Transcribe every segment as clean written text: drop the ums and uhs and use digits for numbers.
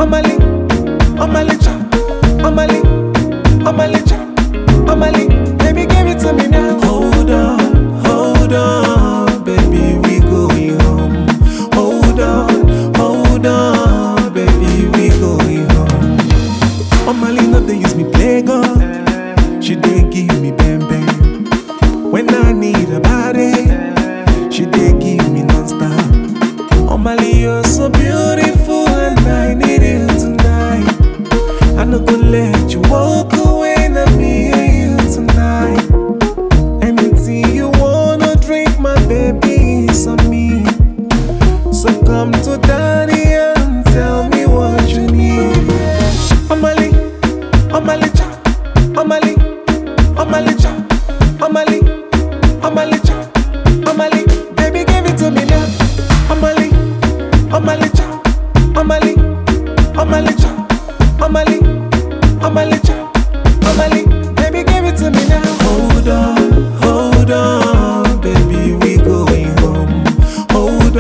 Omali, Omalicha, Omali, Omalicha, Omali, baby give it to me now. Hold on, baby we going home. Hold on, baby we going home. Omali no they use me play God, she dey give me bang bang. When I need a body, she dey give me non-stop. Omali, you're so beautiful and I need you tonight. I no go let you walk away, na me and you tonight. Anything you wanna drink, my baby, is on me. So come to daddy and tell me what you need. Omali, Omalicha, Omali, Omalicha, Omali, Omalicha, Omali, baby give it to me now. Omali, Omalicha, Omali, Omalicha, Omali, Omalicha, Omali, baby give it to me now. Hold on, baby we going home. Hold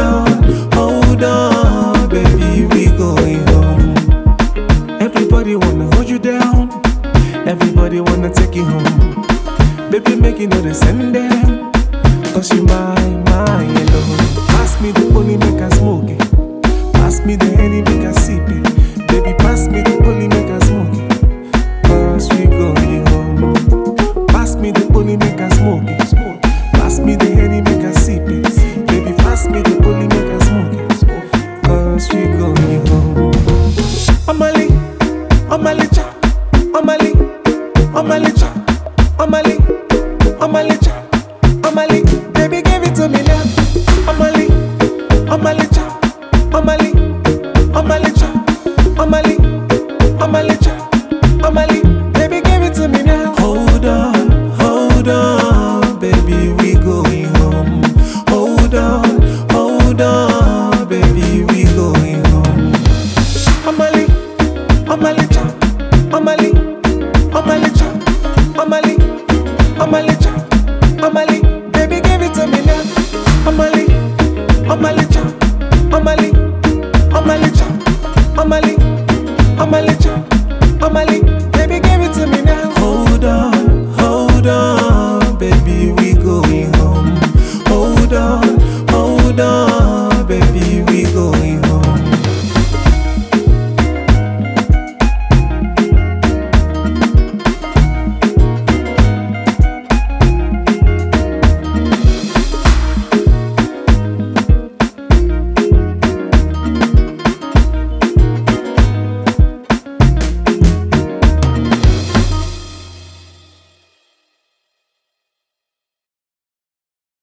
on, baby we going home. Everybody wanna hold you down, everybody wanna take you home. Baby make you know they send them, cause you mine alone. Pass me the only make I smoke it. Pass me the Henny make I sip it. Baby pass me the only make I smoke it, cause we going home. Pass me the only make I smoke it. Pass me the Henny make I sip it. Baby pass me the only make I smoke it, cause we going home. Omali, Omalicha, Omali, Omalicha, Omali, Omalicha, Omali, baby give it to me now. Omali, Omalicha, Omali.